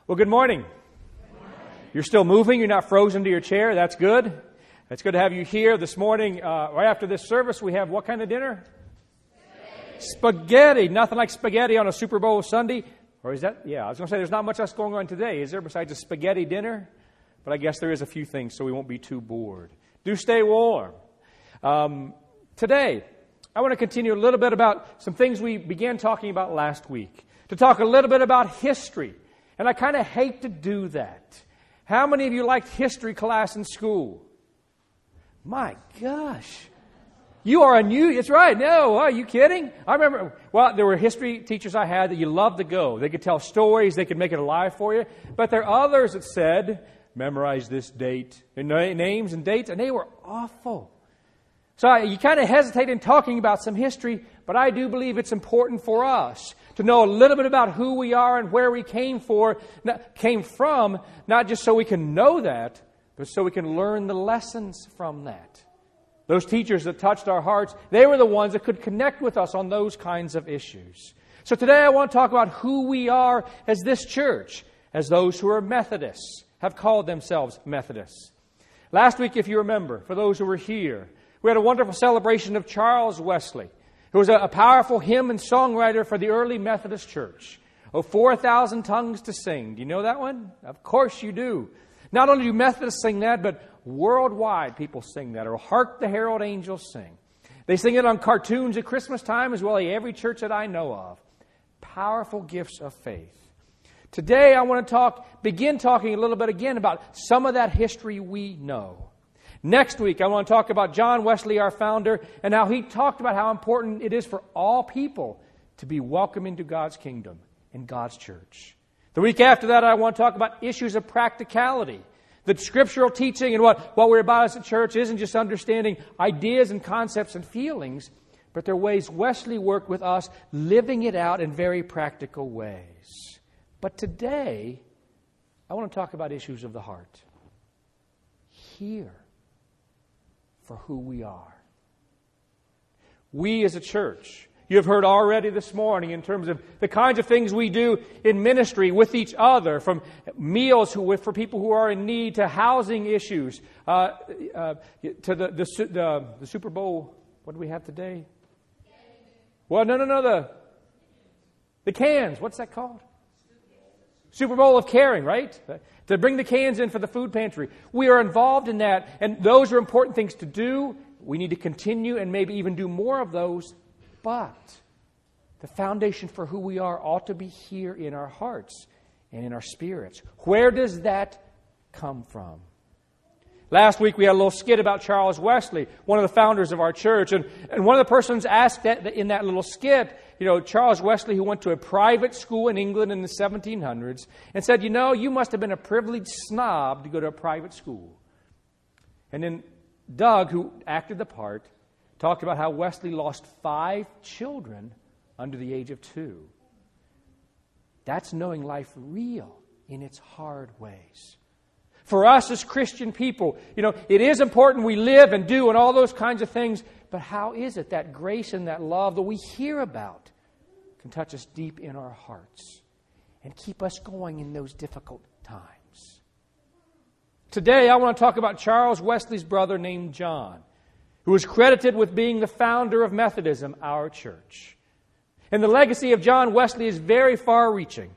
Well, good morning. You're still moving. You're not frozen to your chair. That's good. It's good to have you here this morning. Right after this service, we have what kind of dinner? Spaghetti. Nothing like spaghetti on a Super Bowl Sunday. Or is that? Yeah, I was going to say there's not much else going on today, is there, besides a spaghetti dinner? But I guess there is a few things, so we won't be too bored. Do stay warm. Today, I want to continue a little bit about some things we began talking about last week. To talk a little bit about history. And I kind of hate to do that. How many of you liked history class in school? My gosh. You are a new... It's right. No, are you kidding? I remember... Well, there were history teachers I had that you loved to go. They could tell stories. They could make it alive for you. But there are others that said, memorize this date, and names and dates, and they were awful. So you kind of hesitate in talking about some history, but I do believe it's important for us to know a little bit about who we are and where we came from, not just so we can know that, but so we can learn the lessons from that. Those teachers that touched our hearts, they were the ones that could connect with us on those kinds of issues. So today I want to talk about who we are as this church, as those who are Methodists, have called themselves Methodists. Last week, if you remember, for those who were here, we had a wonderful celebration of Charles Wesley, who was a powerful hymn and songwriter for the early Methodist Church. Oh, 4,000 tongues to sing. Do you know that one? Of course you do. Not only do Methodists sing that, but worldwide people sing that, or Hark the Herald Angels Sing. They sing it on cartoons at Christmas time as well as every church that I know of. Powerful gifts of faith. Today I want to begin talking a little bit again about some of that history we know. Next week, I want to talk about John Wesley, our founder, and how he talked about how important it is for all people to be welcome into God's kingdom and God's church. The week after that, I want to talk about issues of practicality. The scriptural teaching and what we're about as a church isn't just understanding ideas and concepts and feelings, but there are ways Wesley worked with us, living it out in very practical ways. But today, I want to talk about issues of the heart. Here. For who we are. We as a church, you have heard already this morning in terms of the kinds of things we do in ministry with each other, from meals for people who are in need to housing issues, to the Super Bowl. What do we have today? Well, no. The cans. What's that called? Super Bowl of Caring, right? To bring the cans in for the food pantry. We are involved in that, and those are important things to do. We need to continue and maybe even do more of those. But the foundation for who we are ought to be here in our hearts and in our spirits. Where does that come from? Last week we had a little skit about Charles Wesley, one of the founders of our church. And one of the persons asked that in that little skit, Charles Wesley, who went to a private school in England in the 1700s, and said, you must have been a privileged snob to go to a private school. And then Doug, who acted the part, talked about how Wesley lost 5 children under the age of 2. That's knowing life real in its hard ways. For us as Christian people, it is important we live and do and all those kinds of things, but how is it that grace and that love that we hear about can touch us deep in our hearts and keep us going in those difficult times? Today, I want to talk about Charles Wesley's brother named John, who is credited with being the founder of Methodism, our church. And the legacy of John Wesley is very far-reaching.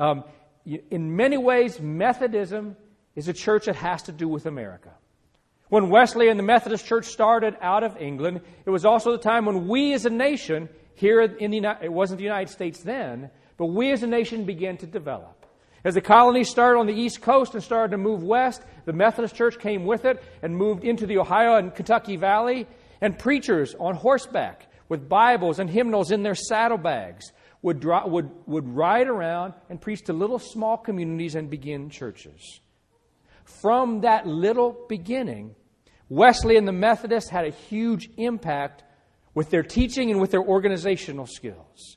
In many ways, Methodism is a church that has to do with America. When Wesley and the Methodist Church started out of England, it was also the time when we as a nation, here in it wasn't the United States then, but we as a nation began to develop. As the colonies started on the East Coast and started to move west, the Methodist Church came with it and moved into the Ohio and Kentucky Valley, and preachers on horseback with Bibles and hymnals in their saddlebags would ride around and preach to little small communities and begin churches. From that little beginning, Wesley and the Methodists had a huge impact with their teaching and with their organizational skills.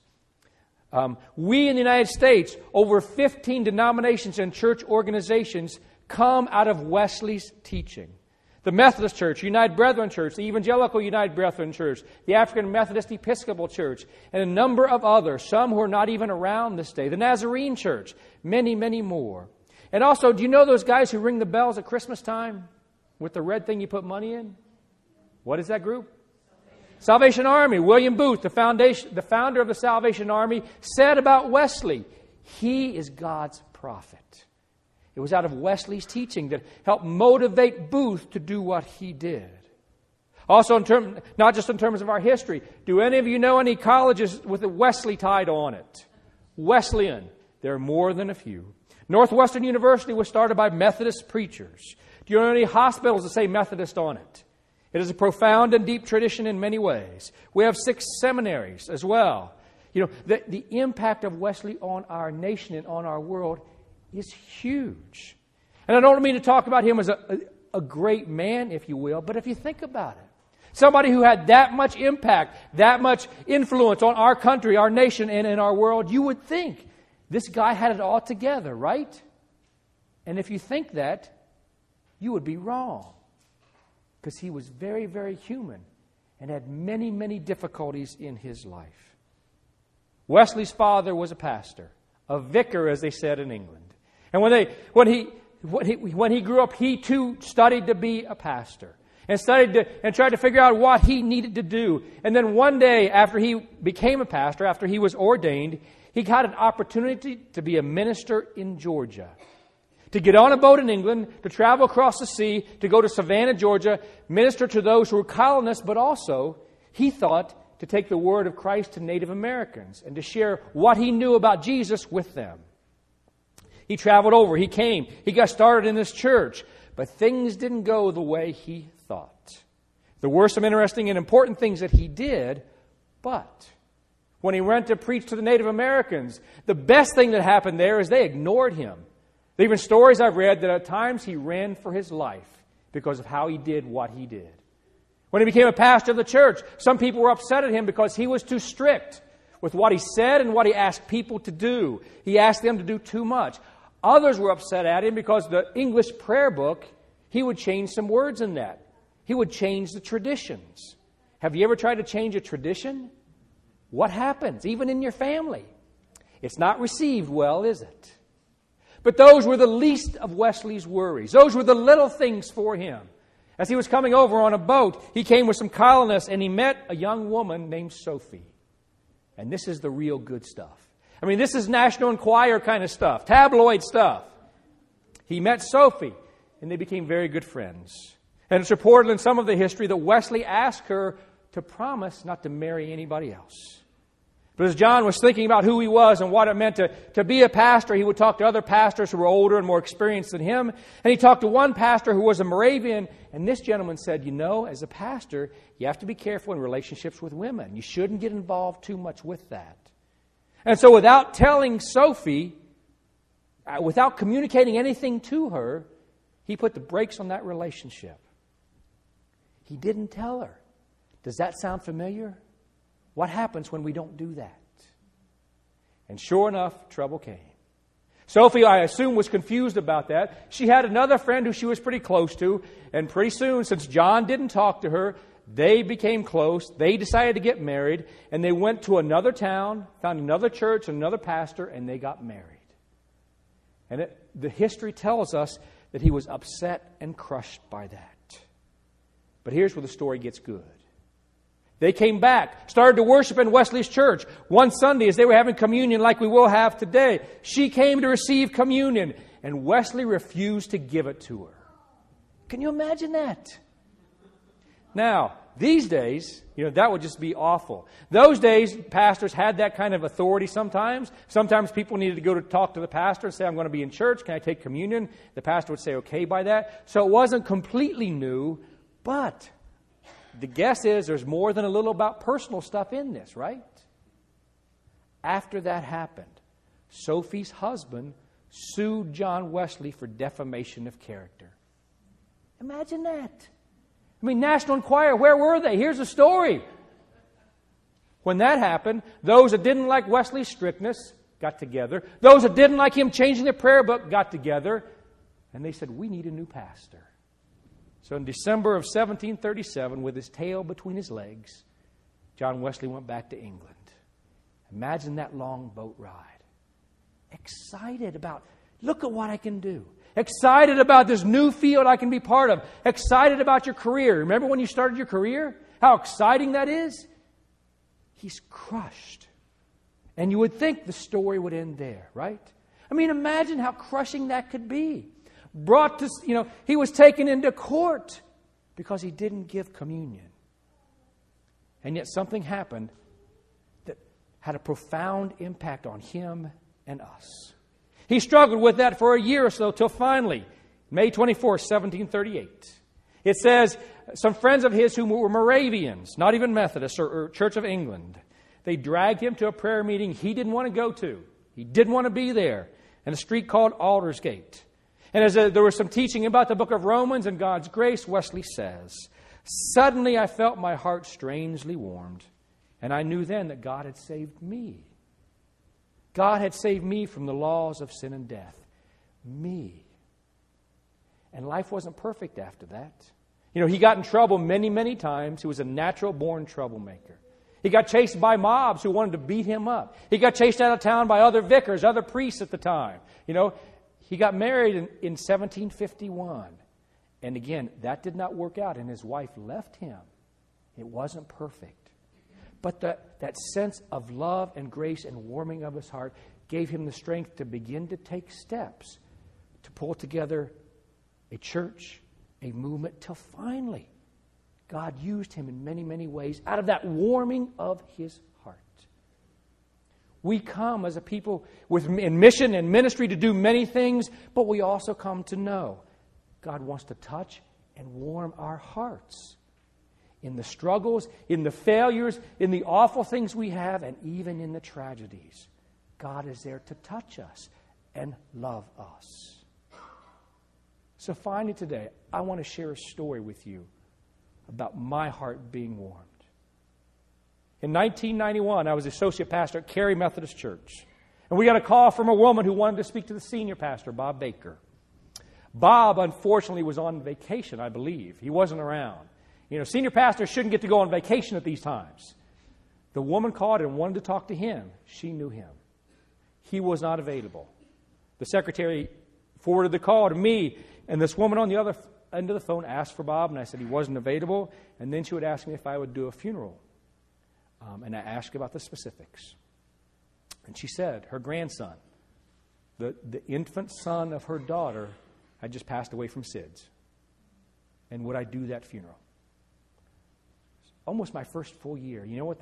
We in the United States, over 15 denominations and church organizations come out of Wesley's teaching. the Methodist Church, United Brethren Church, the Evangelical United Brethren Church, the African Methodist Episcopal Church, and a number of others, some who are not even around this day, the Nazarene Church, many, many more. And also, do you know those guys who ring the bells at Christmas time with the red thing you put money in? What is that group? Salvation Army. William Booth, the founder of the Salvation Army, said about Wesley, he is God's prophet. It was out of Wesley's teaching that helped motivate Booth to do what he did. Also, not just in terms of our history, do any of you know any colleges with a Wesley title on it? Wesleyan. There are more than a few. Northwestern University was started by Methodist preachers. Do you know any hospitals that say Methodist on it? It is a profound and deep tradition in many ways. We have 6 seminaries as well. You know, the impact of Wesley on our nation and on our world is huge. And I don't mean to talk about him as a great man, if you will, but if you think about it, somebody who had that much impact, that much influence on our country, our nation, and in our world, you would think this guy had it all together, right? And if you think that, you would be wrong. Because he was very, very human and had many, many difficulties in his life. Wesley's father was a pastor, a vicar, as they said in England. And when he grew up, he too studied to be a pastor and tried to figure out what he needed to do. And then one day, after he became a pastor, after he was ordained, he got an opportunity to be a minister in Georgia. To get on a boat in England, to travel across the sea, to go to Savannah, Georgia, minister to those who were colonists, but also, he thought, to take the word of Christ to Native Americans and to share what he knew about Jesus with them. He traveled over, he came, he got started in this church, but things didn't go the way he thought. There were some interesting and important things that he did, but when he went to preach to the Native Americans, the best thing that happened there is they ignored him. There are even stories I've read that at times he ran for his life because of how he did what he did. When he became a pastor of the church, some people were upset at him because he was too strict with what he said and what he asked people to do. He asked them to do too much. Others were upset at him because the English prayer book, he would change some words in that. He would change the traditions. Have you ever tried to change a tradition? What happens, even in your family? It's not received well, is it? But those were the least of Wesley's worries. Those were the little things for him. As he was coming over on a boat, he came with some colonists and he met a young woman named Sophie. And this is the real good stuff. I mean, this is National Enquirer kind of stuff, tabloid stuff. He met Sophie and they became very good friends. And it's reported in some of the history that Wesley asked her to promise not to marry anybody else. But as John was thinking about who he was and what it meant to be a pastor, he would talk to other pastors who were older and more experienced than him. And he talked to one pastor who was a Moravian. And this gentleman said, you know, as a pastor, you have to be careful in relationships with women. You shouldn't get involved too much with that. And so without telling Sophie, without communicating anything to her, he put the brakes on that relationship. He didn't tell her. Does that sound familiar? What happens when we don't do that? And sure enough, trouble came. Sophie, I assume, was confused about that. She had another friend who she was pretty close to, and pretty soon, since John didn't talk to her, they became close. They decided to get married, and they went to another town, found another church, another pastor, and they got married. And the history tells us that he was upset and crushed by that. But here's where the story gets good. They came back, started to worship in Wesley's church. One Sunday, as they were having communion like we will have today, she came to receive communion, and Wesley refused to give it to her. Can you imagine that? Now, these days, that would just be awful. Those days, pastors had that kind of authority sometimes. Sometimes people needed to go to talk to the pastor and say, I'm going to be in church. Can I take communion? The pastor would say, okay by that. So it wasn't completely new, but the guess is there's more than a little about personal stuff in this, right? After that happened, Sophie's husband sued John Wesley for defamation of character. Imagine that. I mean, National Enquirer, where were they? Here's the story. When that happened, those that didn't like Wesley's strictness got together. Those that didn't like him changing the prayer book got together. And they said, we need a new pastor. So in December of 1737, with his tail between his legs, John Wesley went back to England. Imagine that long boat ride. Excited about, look at what I can do. Excited about this new field I can be part of. Excited about your career. Remember when you started your career? How exciting that is? He's crushed. And you would think the story would end there, right? I mean, imagine how crushing that could be. Brought to, he was taken into court because he didn't give communion. And yet something happened that had a profound impact on him and us. He struggled with that for a year or so till finally, May 24, 1738. It says some friends of his who were Moravians, not even Methodists or Church of England, they dragged him to a prayer meeting he didn't want to go to. He didn't want to be there in a street called Aldersgate. And as there was some teaching about the book of Romans and God's grace, Wesley says, "Suddenly I felt my heart strangely warmed, and I knew then that God had saved me. God had saved me from the laws of sin and death. Me." And life wasn't perfect after that. He got in trouble many, many times. He was a natural-born troublemaker. He got chased by mobs who wanted to beat him up. He got chased out of town by other vicars, other priests at the time. He got married in 1751. And again, that did not work out, and his wife left him. It wasn't perfect. But that sense of love and grace and warming of his heart gave him the strength to begin to take steps to pull together a church, a movement, till finally God used him in many, many ways out of that warming of his heart. We come as a people in mission and ministry to do many things, but we also come to know God wants to touch and warm our hearts in the struggles, in the failures, in the awful things we have, and even in the tragedies. God is there to touch us and love us. So finally today, I want to share a story with you about my heart being warmed. In 1991, I was associate pastor at Cary Methodist Church. And we got a call from a woman who wanted to speak to the senior pastor, Bob Baker. Bob, unfortunately, was on vacation, I believe. He wasn't around. Senior pastors shouldn't get to go on vacation at these times. The woman called and wanted to talk to him. She knew him. He was not available. The secretary forwarded the call to me, and this woman on the other end of the phone asked for Bob, and I said he wasn't available. And then she would ask me if I would do a funeral. And I asked about the specifics. And she said her grandson, the infant son of her daughter, had just passed away from SIDS. And would I do that funeral? Almost my first full year. You know what?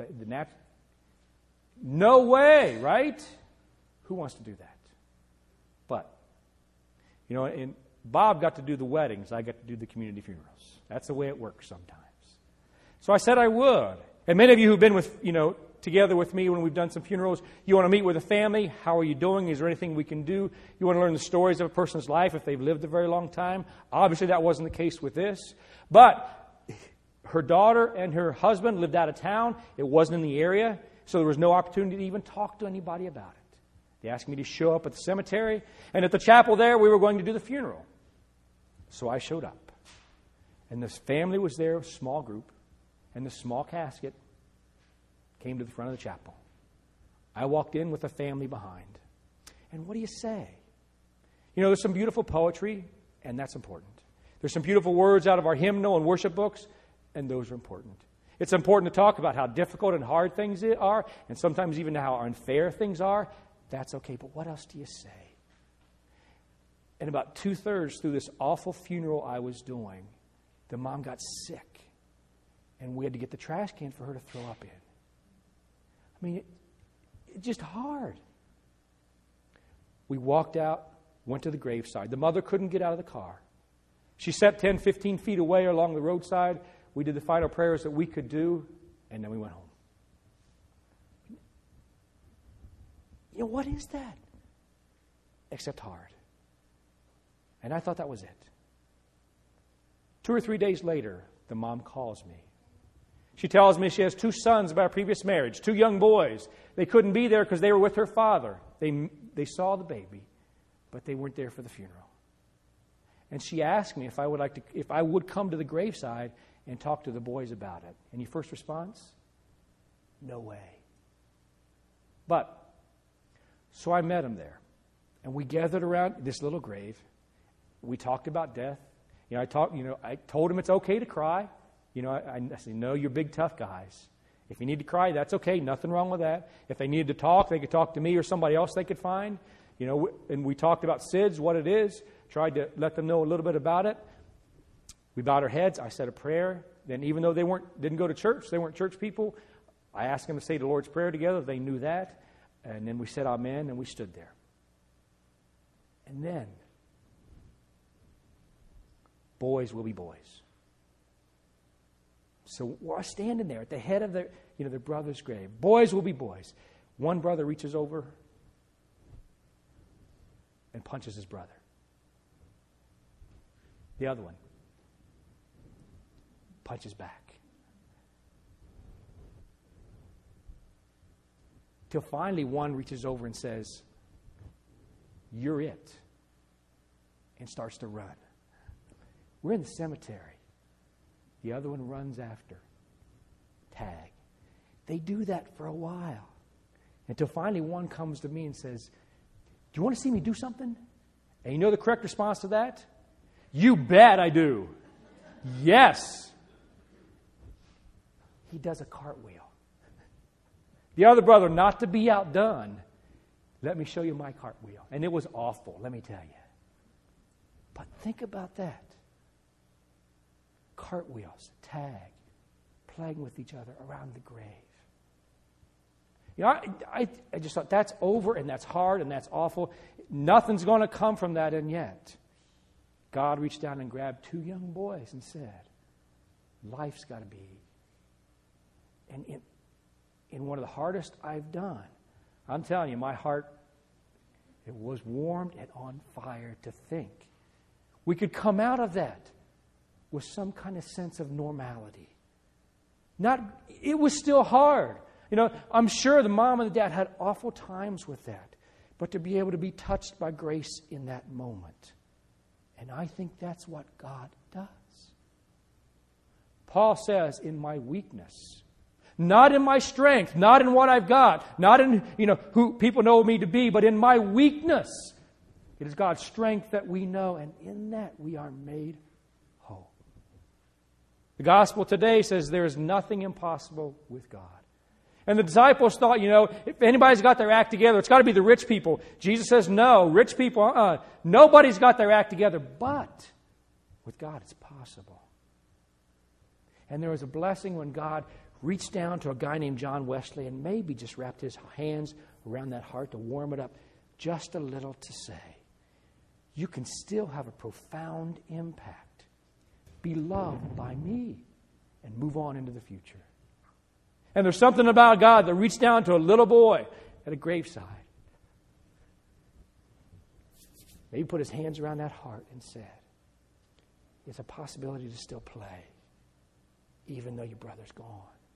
No way, right? Who wants to do that? But, and Bob got to do the weddings. I got to do the community funerals. That's the way it works sometimes. So I said I would. And many of you who've been together with me when we've done some funerals, you want to meet with a family. How are you doing? Is there anything we can do? You want to learn the stories of a person's life if they've lived a very long time. Obviously, that wasn't the case with this. But her daughter and her husband lived out of town. It wasn't in the area, so there was no opportunity to even talk to anybody about it. They asked me to show up at the cemetery, and at the chapel there, we were going to do the funeral. So I showed up. And this family was there, a small group, and the small casket came to the front of the chapel. I walked in with a family behind. And what do you say? There's some beautiful poetry, and that's important. There's some beautiful words out of our hymnal and worship books, and those are important. It's important to talk about how difficult and hard things are, and sometimes even how unfair things are. That's okay, but what else do you say? And about 2/3 through this awful funeral I was doing, the mom got sick. And we had to get the trash can for her to throw up in. I mean, it's just hard. We walked out, went to the graveside. The mother couldn't get out of the car. She sat 10, 15 feet away along the roadside. We did the final prayers that we could do, and then we went home. What is that? Except hard. And I thought that was it. 2 or 3 days later, the mom calls me. She tells me she has 2 sons by a previous marriage, 2 young boys. They couldn't be there because they were with her father. They saw the baby, but they weren't there for the funeral. And she asked me if I would come to the graveside and talk to the boys about it. And your first response? No way. So I met him there. And we gathered around this little grave. We talked about death. I told him it's okay to cry. I said, no, you're big, tough guys. If you need to cry, that's okay. Nothing wrong with that. If they needed to talk, they could talk to me or somebody else they could find. And we talked about SIDS, what it is. Tried to let them know a little bit about it. We bowed our heads. I said a prayer. Then even though they didn't go to church, they weren't church people, I asked them to say the Lord's Prayer together. They knew that. And then we said amen, and we stood there. And then, boys will be boys. So we're standing there at the head of their brother's grave. Boys will be boys. One brother reaches over and punches his brother. The other one punches back. Till finally one reaches over and says, "You're it," and starts to run. We're in the cemetery. The other one runs after. Tag. They do that for a while. Until finally one comes to me and says, "Do you want to see me do something?" And you know the correct response to that? "You bet I do." Yes. He does a cartwheel. The other brother, not to be outdone, "Let me show you my cartwheel." And it was awful, let me tell you. But think about that. Cartwheels, tag, playing with each other around the grave. I just thought that's over and that's hard and that's awful. Nothing's going to come from that, and yet God reached down and grabbed two young boys and said, life's got to be. And in one of the hardest I've done, I'm telling you, my heart, it was warmed and on fire to think we could come out of that with some kind of sense of normality. It was still hard. I'm sure the mom and the dad had awful times with that. But to be able to be touched by grace in that moment. And I think that's what God does. Paul says, in my weakness, not in my strength, not in what I've got, not in who people know me to be, but in my weakness, it is God's strength that we know, and in that we are made whole. The gospel today says there is nothing impossible with God. And the disciples thought, if anybody's got their act together, it's got to be the rich people. Jesus says, no, rich people, nobody's got their act together. But with God, it's possible. And there was a blessing when God reached down to a guy named John Wesley and maybe just wrapped his hands around that heart to warm it up just a little to say, you can still have a profound impact. Be loved by me and move on into the future. And there's something about God that reached down to a little boy at a graveside. Maybe put his hands around that heart and said, it's a possibility to still play, even though your brother's gone.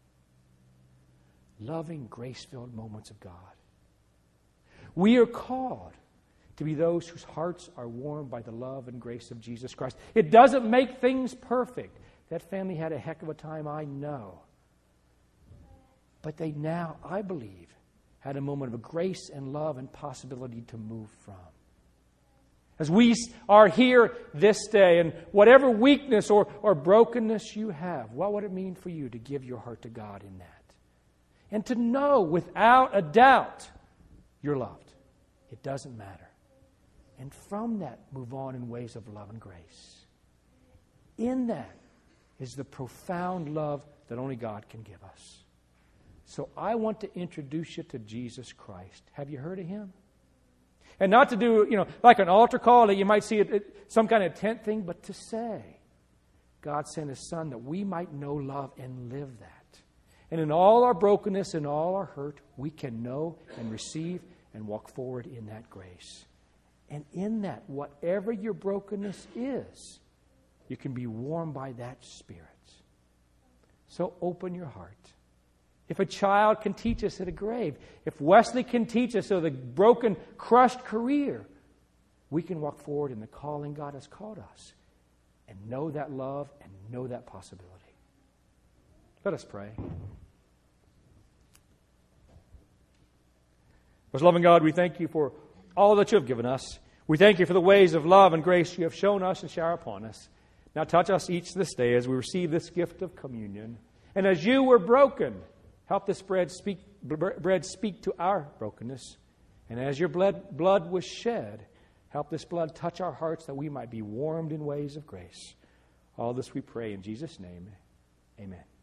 Loving, grace-filled moments of God. We are called to be those whose hearts are warmed by the love and grace of Jesus Christ. It doesn't make things perfect. That family had a heck of a time, I know. But they now, I believe, had a moment of grace and love and possibility to move from. As we are here this day, and whatever weakness or brokenness you have, what would it mean for you to give your heart to God in that? And to know without a doubt you're loved. It doesn't matter. And from that, move on in ways of love and grace. In that is the profound love that only God can give us. So I want to introduce you to Jesus Christ. Have you heard of Him? And not to do, like an altar call that you might see at some kind of tent thing, but to say, God sent His Son that we might know love and live that. And in all our brokenness and all our hurt, we can know and receive and walk forward in that grace. And in that, whatever your brokenness is, you can be warmed by that Spirit. So open your heart. If a child can teach us at a grave, if Wesley can teach us of the broken, crushed career, we can walk forward in the calling God has called us and know that love and know that possibility. Let us pray. Most loving God, we thank you for all that you have given us. We thank you for the ways of love and grace you have shown us and shower upon us. Now touch us each this day as we receive this gift of communion. And as you were broken, help this bread speak to our brokenness. And as your blood was shed, help this blood touch our hearts that we might be warmed in ways of grace. All this we pray in Jesus' name. Amen.